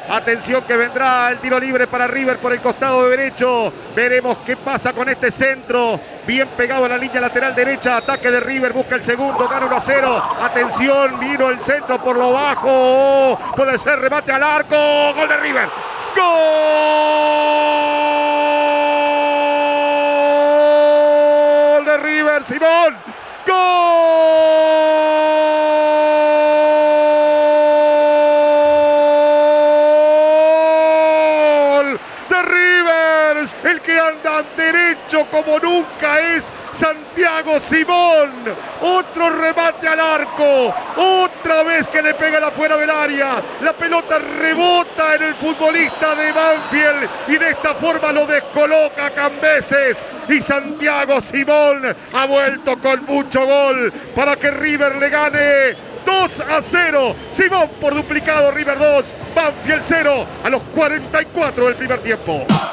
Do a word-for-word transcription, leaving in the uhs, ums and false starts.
Atención que vendrá el tiro libre para River por el costado derecho. Veremos qué pasa con este centro. Bien pegado a la línea lateral derecha. Ataque de River, busca el segundo, gana uno a cero. Atención, vino el centro por lo bajo. Oh, puede ser remate al arco. Gol de River. ¡Gol de River, Simón! ¡Gol de River! El que anda derecho como nunca es Santiago Simón. Otro remate al arco. Otra vez que le pega de afuera del área. La pelota rebota en el futbolista de Banfield y de esta forma lo descoloca a Cambeses. Y Santiago Simón ha vuelto con mucho gol para que River le gane dos a cero. Simón por duplicado, River dos, Banfield cero a los cuarenta y cuatro del primer tiempo.